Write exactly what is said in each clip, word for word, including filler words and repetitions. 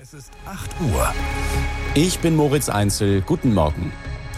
Es ist acht Uhr. Ich bin Moritz Einzel. Guten Morgen.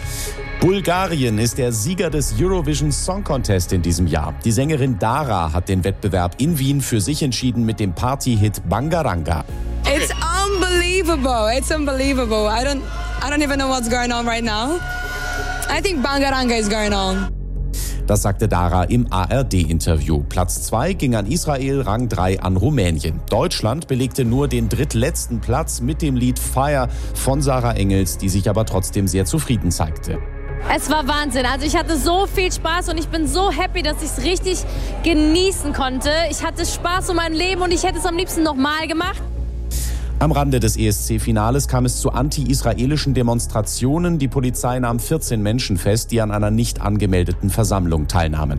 Bulgarien ist der Sieger des Eurovision Song Contest in diesem Jahr. Die Sängerin Dara hat den Wettbewerb in Wien für sich entschieden mit dem Party-Hit Bangaranga. It's unbelievable. It's unbelievable. I don't, I don't even know what's going on right now. I think Bangaranga is going on. Das sagte Dara im A R D-Interview. Platz zwei ging an Israel, Rang drei an Rumänien. Deutschland belegte nur den drittletzten Platz mit dem Lied Fire von Sarah Engels, die sich aber trotzdem sehr zufrieden zeigte. Es war Wahnsinn. Also ich hatte so viel Spaß und ich bin so happy, dass ich es richtig genießen konnte. Ich hatte Spaß um mein Leben und ich hätte es am liebsten nochmal gemacht. Am Rande des E S C-Finales kam es zu anti-israelischen Demonstrationen. Die Polizei nahm vierzehn Menschen fest, die an einer nicht angemeldeten Versammlung teilnahmen.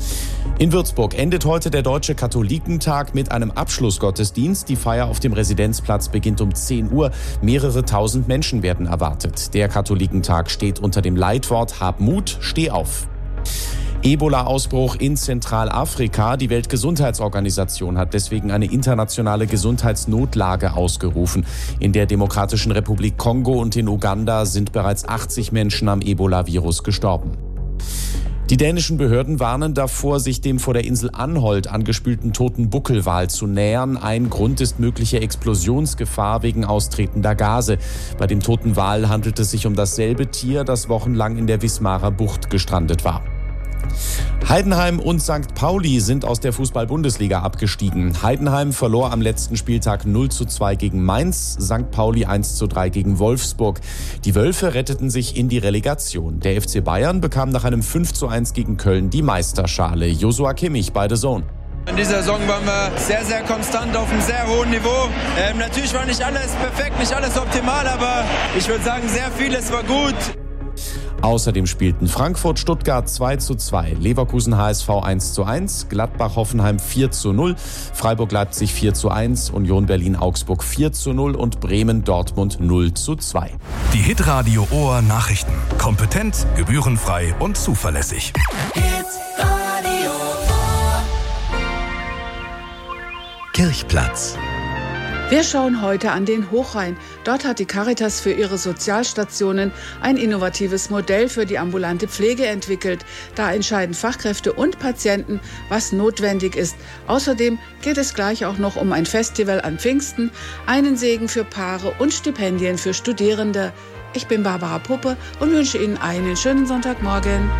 In Würzburg endet heute der Deutsche Katholikentag mit einem Abschlussgottesdienst. Die Feier auf dem Residenzplatz beginnt um zehn Uhr. Mehrere tausend Menschen werden erwartet. Der Katholikentag steht unter dem Leitwort Hab Mut, steh auf. Ebola-Ausbruch in Zentralafrika. Die Weltgesundheitsorganisation hat deswegen eine internationale Gesundheitsnotlage ausgerufen. In der Demokratischen Republik Kongo und in Uganda sind bereits achtzig Menschen am Ebola-Virus gestorben. Die dänischen Behörden warnen davor, sich dem vor der Insel Anholt angespülten toten Buckelwal zu nähern. Ein Grund ist mögliche Explosionsgefahr wegen austretender Gase. Bei dem toten Wal handelt es sich um dasselbe Tier, das wochenlang in der Wismarer Bucht gestrandet war. Heidenheim und Sankt Pauli sind aus der Fußball-Bundesliga abgestiegen. Heidenheim verlor am letzten Spieltag null zu zwei gegen Mainz, Sankt Pauli eins zu drei gegen Wolfsburg. Die Wölfe retteten sich in die Relegation. Der F C Bayern bekam nach einem fünf zu eins gegen Köln die Meisterschale. Joshua Kimmich bei The Zone. In dieser Saison waren wir sehr, sehr konstant auf einem sehr hohen Niveau. Ähm, natürlich war nicht alles perfekt, nicht alles optimal, aber ich würde sagen, sehr vieles war gut. Außerdem spielten Frankfurt-Stuttgart zwei zu zwei, Leverkusen-H S V eins zu eins, Gladbach-Hoffenheim vier zu null, Freiburg-Leipzig vier zu eins, Union Berlin-Augsburg vier zu null und Bremen-Dortmund null zu zwei. Die Hitradio Ohr Nachrichten. Kompetent, gebührenfrei und zuverlässig. Hitradio Ohr. Kirchplatz. Wir schauen heute an den Hochrhein. Dort hat die Caritas für ihre Sozialstationen ein innovatives Modell für die ambulante Pflege entwickelt. Da entscheiden Fachkräfte und Patienten, was notwendig ist. Außerdem geht es gleich auch noch um ein Festival an Pfingsten, einen Segen für Paare und Stipendien für Studierende. Ich bin Barbara Puppe und wünsche Ihnen einen schönen Sonntagmorgen.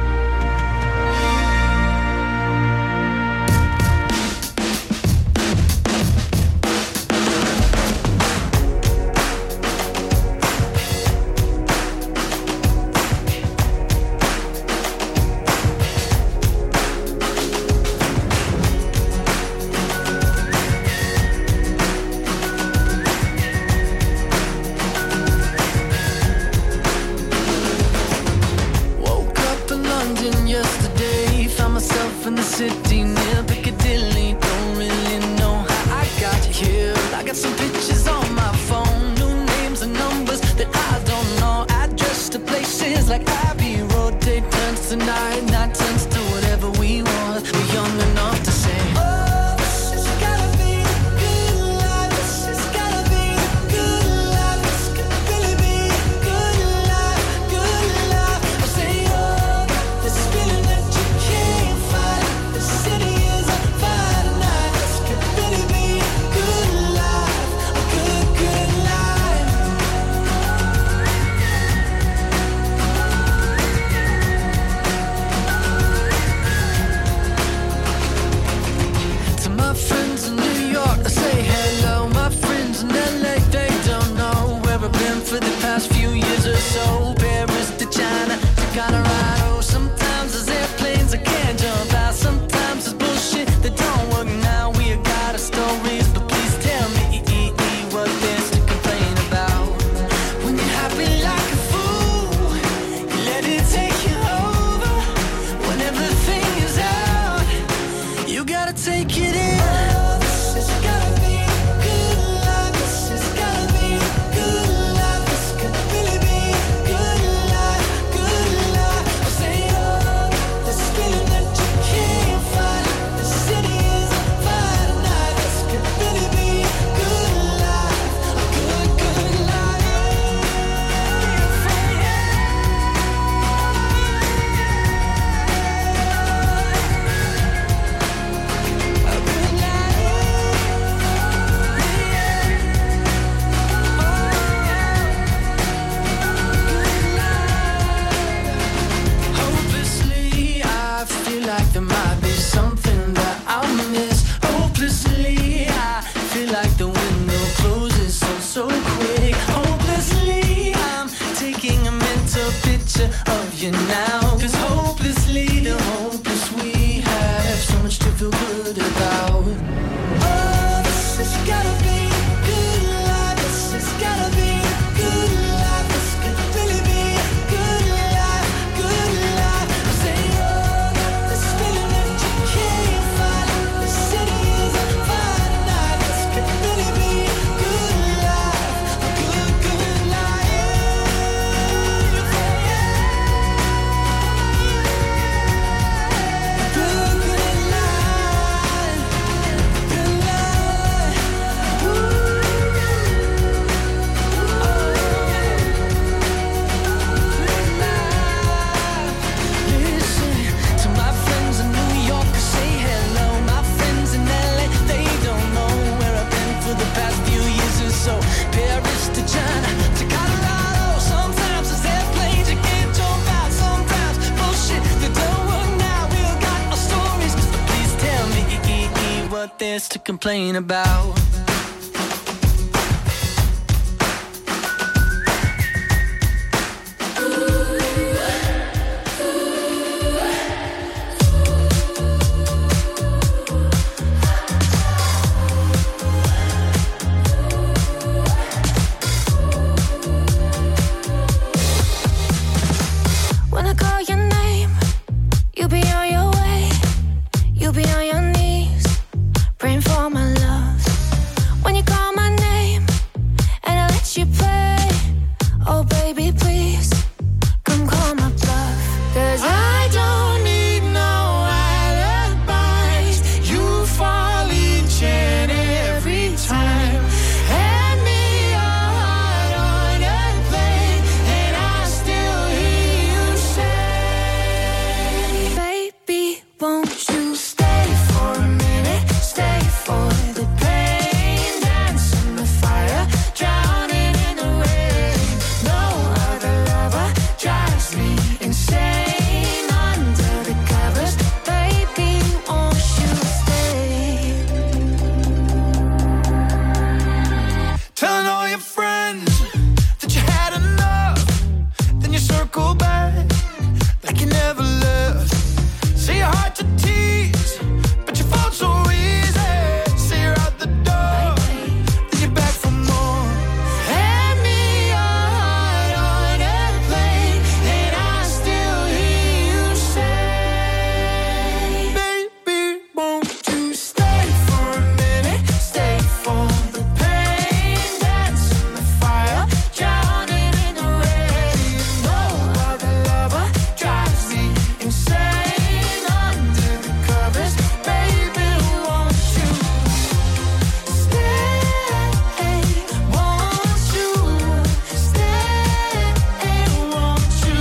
looking now. Cause hopelessly the hopeless we have so much to feel good about. Oh, this has gotta be good life. This has gotta be good life. This could really be good life, good life. I say, oh, this feeling that you can't find. The city is on fire tonight. This could really be good life, a good, good life. Good, good life, good life. Listen to my friends in New York, say hello. My friends in L A, they don't know where I've been for the past few years or so. Paris to China to Colorado. Sometimes it's airplanes you can't jump out. Sometimes bullshit that don't work now. We all got our stories, so please tell me what there's to complain about. When I call your name, you'll be on your way. You'll be on your knees, praying for my love. When you call my name and I let you play, oh baby please, come call my bluff. Cause I don't need no alibis. You fall each and every time. Hand me your heart on a plate, and I still hear you say, baby, won't you stay for a minute? Stay for the pain, dance in the fire, drowning in the rain. No other lover drives me insane. Under the covers, baby, won't you stay? Telling all your friends that you had enough. Then you circle back like you never left. Say you're hard to tease, but you fall so easy. Say you're out the door, then you're back for more. Hand me your heart on a plate, and I still hear you say, Baby, won't you stay for a minute? Stay for the pain, dance in the fire, drowning in the rain. no other lover drives me insane. Under the covers, baby, won't you Stay, won't you stay? Won't you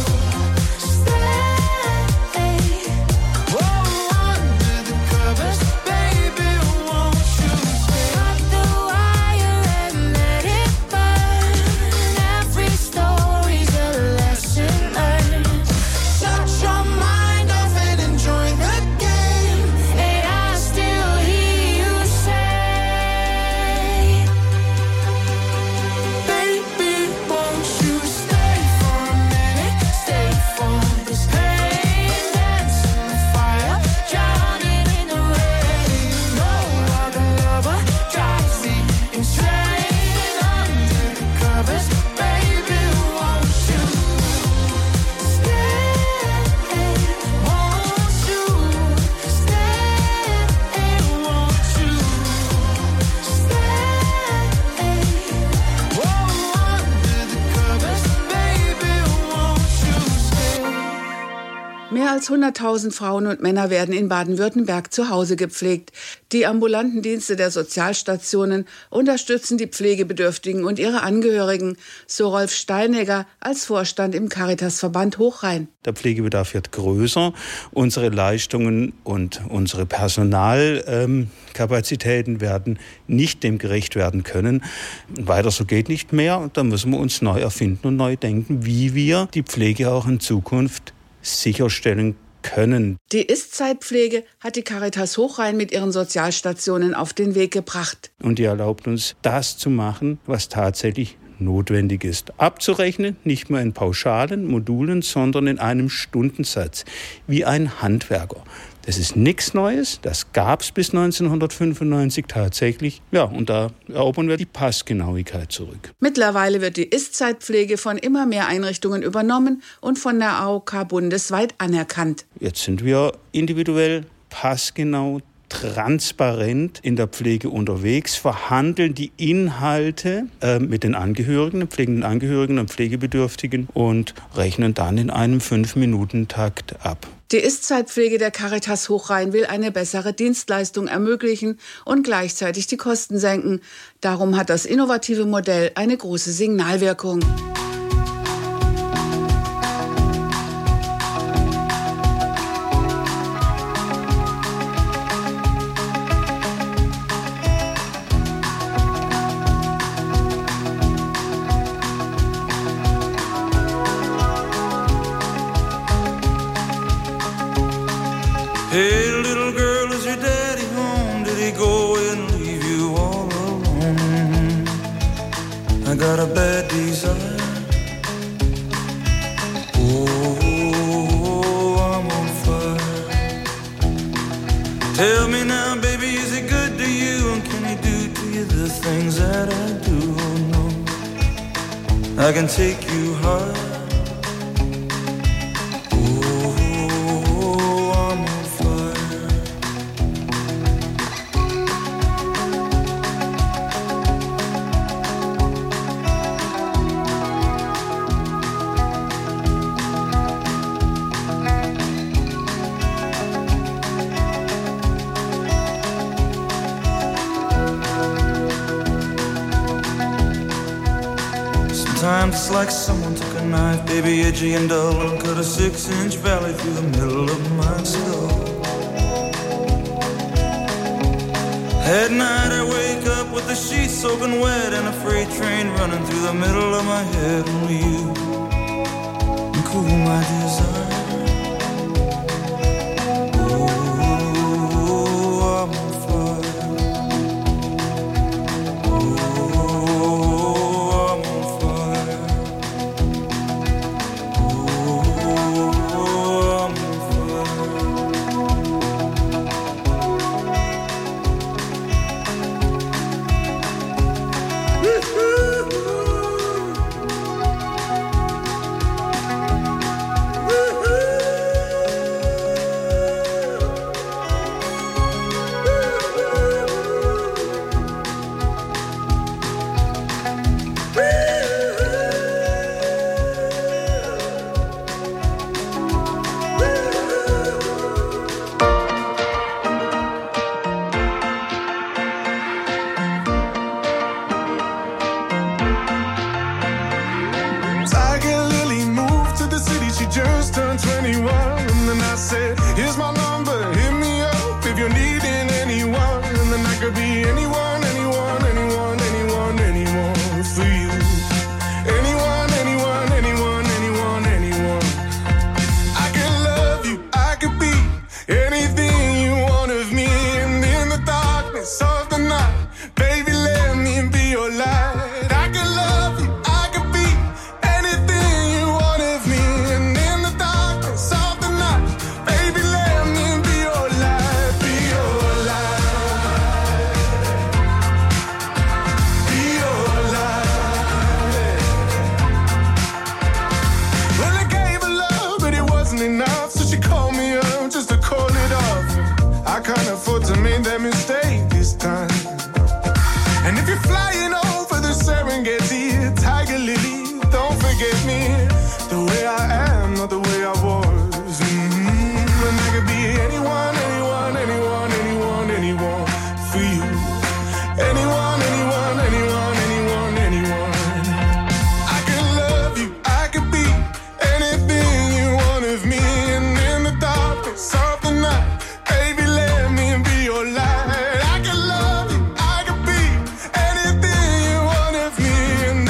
stay? Oh, under the covers, baby, won't you stay? Cut the wire and let it burn. Every story's a lesson learned. Shut your mind off and enjoy the game. And I still hear you say, Baby, won't you stay for a minute? Stay for this pain, dance in the fire, drowning in the rain. no other lover drives me insane. Under the covers, baby, won't you Stay, won't you stay? Won't you stay? Oh, under the covers, baby, won't you stay? Mehr als hunderttausend Frauen und Männer werden in Baden-Württemberg zu Hause gepflegt. Die ambulanten Dienste der Sozialstationen unterstützen die Pflegebedürftigen und ihre Angehörigen, so Rolf Steinegger als Vorstand im Caritasverband Hochrhein. Der Pflegebedarf wird größer. Unsere Leistungen und unsere Personalkapazitäten werden nicht dem gerecht werden können. Weiter so geht nicht mehr. Da müssen wir uns neu erfinden und neu denken, wie wir die Pflege auch in Zukunft sicherstellen können. Die Ist-Zeitpflege hat die Caritas Hochrhein mit ihren Sozialstationen auf den Weg gebracht. Und die erlaubt uns, das zu machen, was tatsächlich notwendig ist, abzurechnen, nicht mehr in pauschalen Modulen, sondern in einem Stundensatz, wie ein Handwerker. Das ist nichts Neues, das gab es bis neunzehnhundertfünfundneunzig tatsächlich. Ja, und da erobern wir die Passgenauigkeit zurück. Mittlerweile wird die Ist-Zeitpflege von immer mehr Einrichtungen übernommen und von der A O K bundesweit anerkannt. Jetzt sind wir individuell, passgenau, transparent in der Pflege unterwegs, verhandeln die Inhalte äh, mit den Angehörigen, den pflegenden Angehörigen und Pflegebedürftigen und rechnen dann in einem fünf-Minuten-Takt ab. Die Ist-Zeitpflege der Caritas Hochrhein will eine bessere Dienstleistung ermöglichen und gleichzeitig die Kosten senken. Darum hat das innovative Modell eine große Signalwirkung. Hey, little girl, is your daddy home? Did he go and leave you all alone? I got a bad desire. Oh, I'm on fire. Tell me now, baby, is he good to you? And can he do to you the things that I do? Oh, no, I can take you high. Sometimes it's like someone took a knife, baby, edgy and dull, and cut a six-inch valley through the middle of my skull. At night I wake up with the sheets soaking wet and a freight train running through the middle of my head. Only you can cool my desire. I can love you, I can be anything you want of me. And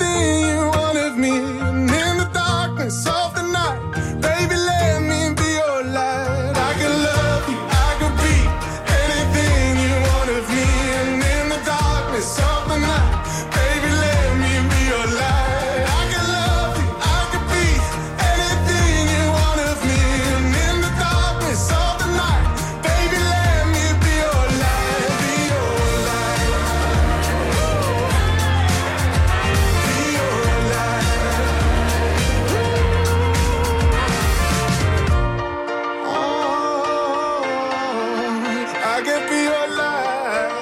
anything you want of me. And in the darkness of the night, baby, let me be your light. I could love you, I could be anything you want of me. And in the darkness of the night, baby, let me be your light. I could love you, I could be anything you want of me. And in the darkness of the night, baby, let me be your light, be your light, be your light. Oh, I could be your light.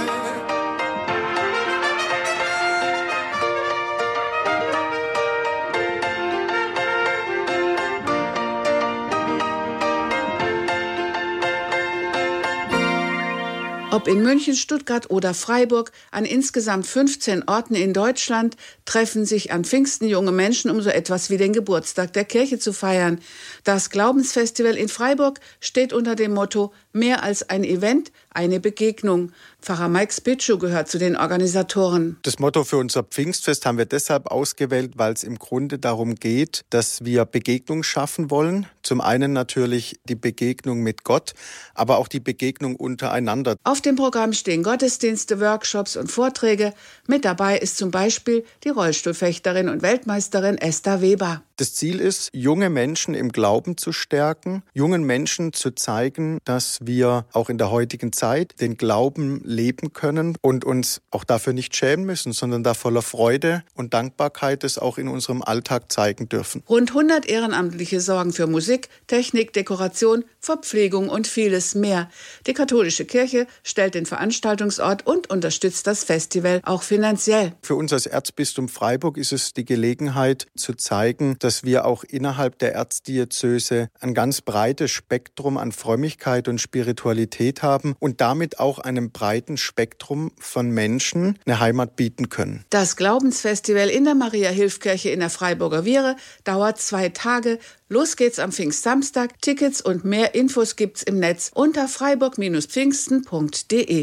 Ob in München, Stuttgart oder Freiburg, an insgesamt fünfzehn Orten in Deutschland treffen sich an Pfingsten junge Menschen, um so etwas wie den Geburtstag der Kirche zu feiern. Das Glaubensfestival in Freiburg steht unter dem Motto „Mehr als ein Event, eine Begegnung". Pfarrer Mike Spitschu gehört zu den Organisatoren. Das Motto für unser Pfingstfest haben wir deshalb ausgewählt, weil es im Grunde darum geht, dass wir Begegnung schaffen wollen. Zum einen natürlich die Begegnung mit Gott, aber auch die Begegnung untereinander. Auf dem Programm stehen Gottesdienste, Workshops und Vorträge. Mit dabei ist zum Beispiel die Rollstuhlfechterin und Weltmeisterin Esther Weber. Das Ziel ist, junge Menschen im Glauben zu stärken, jungen Menschen zu zeigen, dass wir auch in der heutigen Zeit den Glauben leben können und uns auch dafür nicht schämen müssen, sondern da voller Freude und Dankbarkeit es auch in unserem Alltag zeigen dürfen. Rund hundert Ehrenamtliche sorgen für Musik, Technik, Dekoration, Verpflegung und vieles mehr. Die katholische Kirche stellt den Veranstaltungsort und unterstützt das Festival auch finanziell. Für uns als Erzbistum Freiburg ist es die Gelegenheit zu zeigen, dass wir auch innerhalb der Erzdiözese ein ganz breites Spektrum an Frömmigkeit und Spiritualität haben und damit auch einem breiten Spektrum von Menschen eine Heimat bieten können. Das Glaubensfestival in der Maria-Hilf-Kirche in der Freiburger Viere dauert zwei Tage. Los geht's am Pfingstsamstag. Tickets und mehr Infos gibt's im Netz unter freiburg Bindestrich pfingsten Punkt de.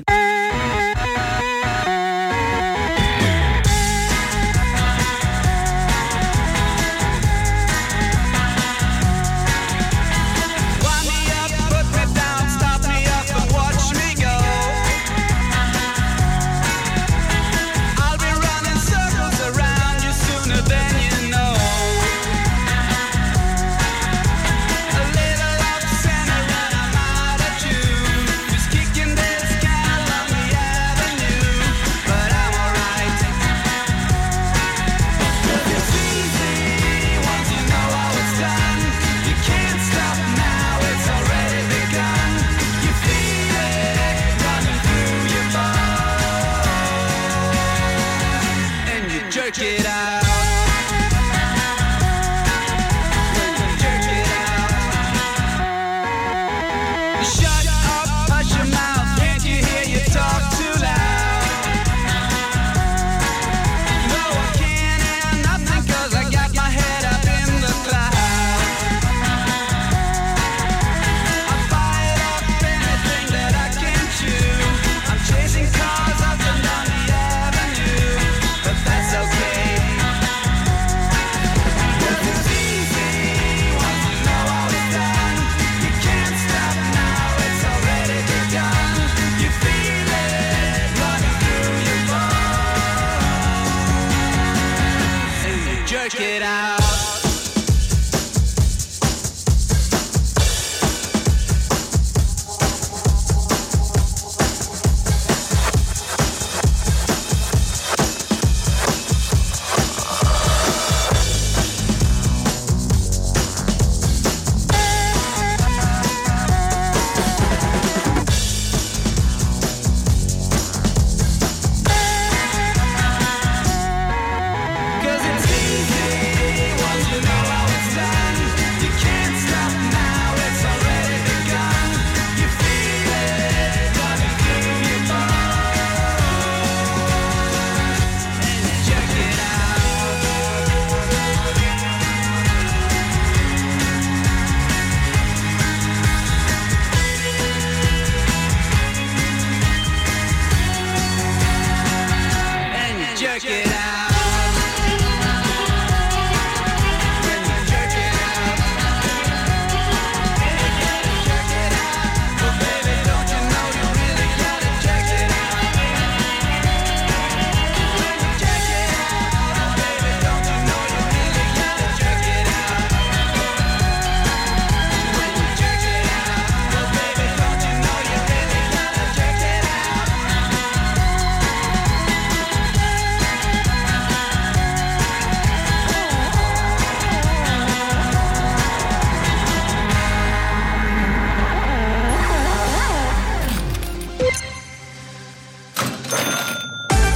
Chasing cars up and down the avenue, but that's okay.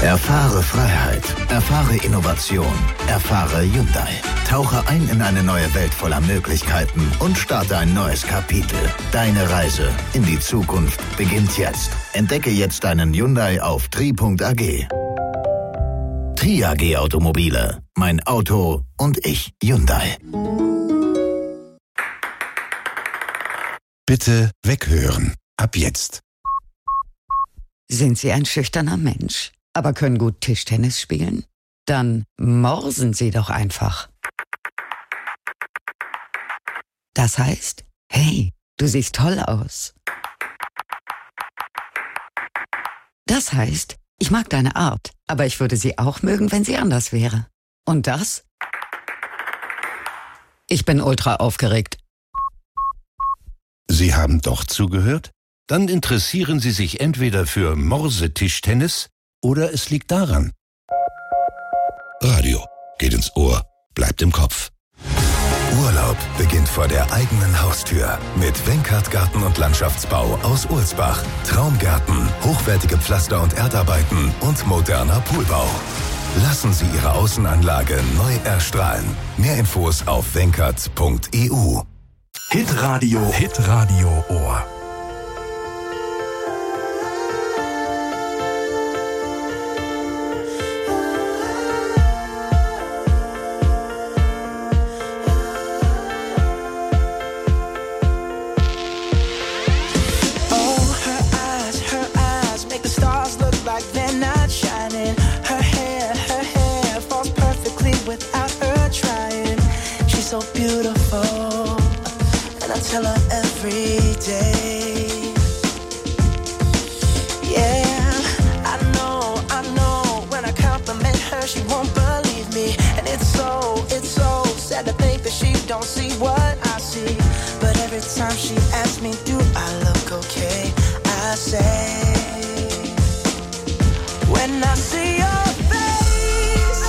Erfahre Freiheit, erfahre Innovation, erfahre Hyundai. Tauche ein in eine neue Welt voller Möglichkeiten und starte ein neues Kapitel. Deine Reise in die Zukunft beginnt jetzt. Entdecke jetzt deinen Hyundai auf tri punkt a g. Tri A G Automobile. Mein Auto und ich. Hyundai. Bitte weghören. Ab jetzt. Sind Sie ein schüchterner Mensch, aber können gut Tischtennis spielen? Dann morsen Sie doch einfach. Das heißt, hey, du siehst toll aus. Das heißt, ich mag deine Art, aber ich würde sie auch mögen, wenn sie anders wäre. Und das? Ich bin ultra aufgeregt. Sie haben doch zugehört? Dann interessieren Sie sich entweder für Morsetischtennis oder es liegt daran. Radio geht ins Ohr, bleibt im Kopf. Urlaub beginnt vor der eigenen Haustür mit Wenkert Garten und Landschaftsbau aus Ulsbach. Traumgärten, hochwertige Pflaster- und Erdarbeiten und moderner Poolbau. Lassen Sie Ihre Außenanlage neu erstrahlen. Mehr Infos auf wenkert punkt e u. Hitradio, Hitradio Ohr. So beautiful, and I tell her every day. Yeah, I know, I know. When I compliment her, she won't believe me, and it's so, it's so sad to think that she don't see what I see. But every time she asks me, do I look okay? I say, when I see your face,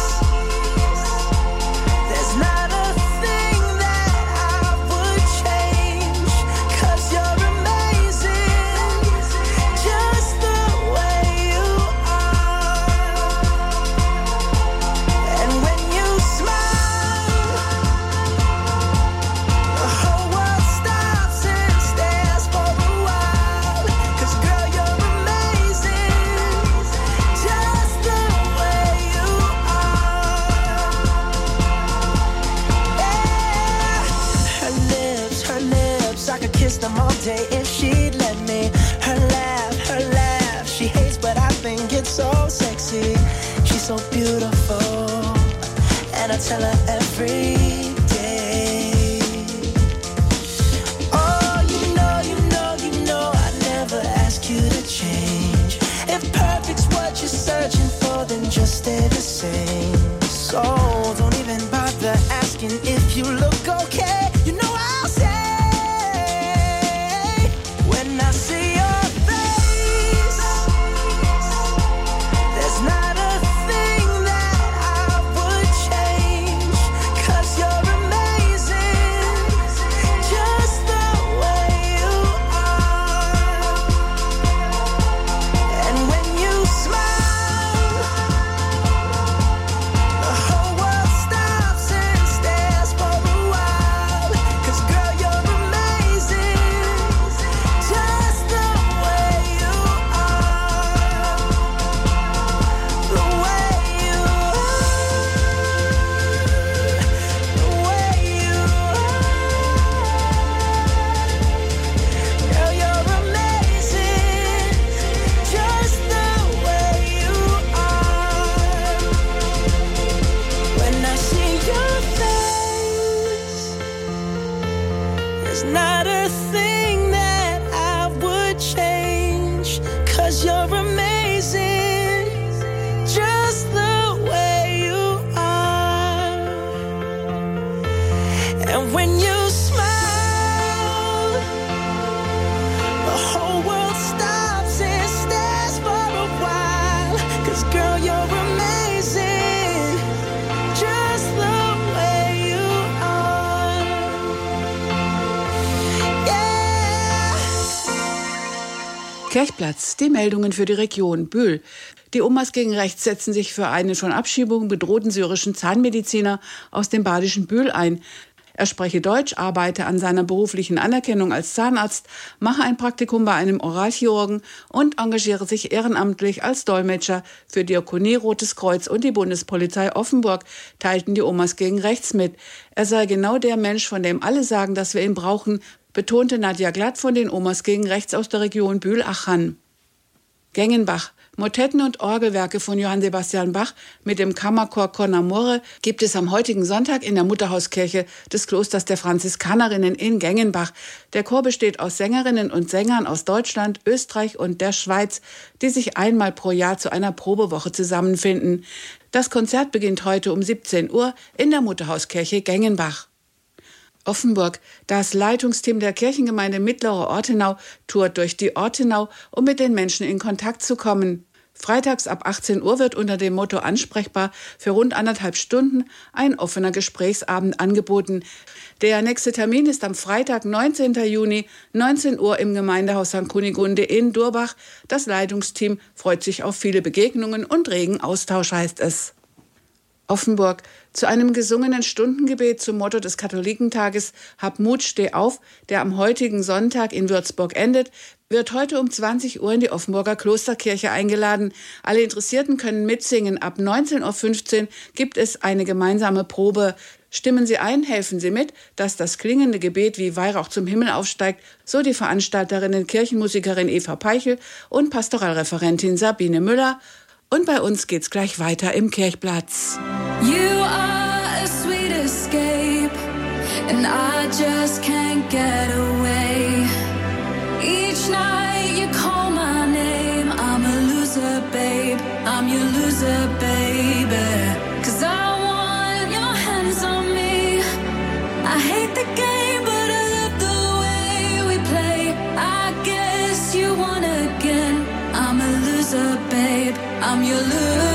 there's not a them all day if she'd let me. Her laugh, her laugh, she hates but I think it's so sexy. She's so beautiful, and I tell her every day. Oh, you know, you know, you know I'd never ask you to change. If perfect's what you're searching for, then just stay the same. So don't even bother asking if you look okay. You know I'll say, Kirchplatz, die Meldungen für die Region Bühl. Die Omas gegen Rechts setzen sich für einen von Abschiebung bedrohten syrischen Zahnmediziner aus dem badischen Bühl ein. Er spreche Deutsch, arbeite an seiner beruflichen Anerkennung als Zahnarzt, mache ein Praktikum bei einem Oralchirurgen und engagiere sich ehrenamtlich als Dolmetscher für Diakonie, Rotes Kreuz und die Bundespolizei Offenburg, teilten die Omas gegen Rechts mit. Er sei genau der Mensch, von dem alle sagen, dass wir ihn brauchen, betonte Nadja Glatt von den Omas gegen Rechts aus der Region Bühl-Achern. Gengenbach. Motetten und Orgelwerke von Johann Sebastian Bach mit dem Kammerchor Con Amore gibt es am heutigen Sonntag in der Mutterhauskirche des Klosters der Franziskanerinnen in Gengenbach. Der Chor besteht aus Sängerinnen und Sängern aus Deutschland, Österreich und der Schweiz, die sich einmal pro Jahr zu einer Probewoche zusammenfinden. Das Konzert beginnt heute um siebzehn Uhr in der Mutterhauskirche Gengenbach. Offenburg. Das Leitungsteam der Kirchengemeinde Mittlere Ortenau tourt durch die Ortenau, um mit den Menschen in Kontakt zu kommen. Freitags ab achtzehn Uhr wird unter dem Motto ansprechbar für rund anderthalb Stunden ein offener Gesprächsabend angeboten. Der nächste Termin ist am Freitag, neunzehnten Juni, neunzehn Uhr im Gemeindehaus Sankt Kunigunde in Durbach. Das Leitungsteam freut sich auf viele Begegnungen und regen Austausch, heißt es. Offenburg. Zu einem gesungenen Stundengebet zum Motto des Katholikentages Hab Mut, steh auf, der am heutigen Sonntag in Würzburg endet, wird heute um zwanzig Uhr in die Offenburger Klosterkirche eingeladen. Alle Interessierten können mitsingen. Ab neunzehn Uhr fünfzehn gibt es eine gemeinsame Probe. Stimmen Sie ein, helfen Sie mit, dass das klingende Gebet wie Weihrauch zum Himmel aufsteigt, so die Veranstalterinnen Kirchenmusikerin Eva Peichel und Pastoralreferentin Sabine Müller. Und bei uns geht's gleich weiter im Kirchplatz. You are a sweet escape, and I just can't get away. Each night you call my name, I'm a loser, babe, I'm your loser, baby. Cause I want your hands on me. I hate the game, but I love the way we play. I guess you won again. I'm a loser, babe, I'm your loser.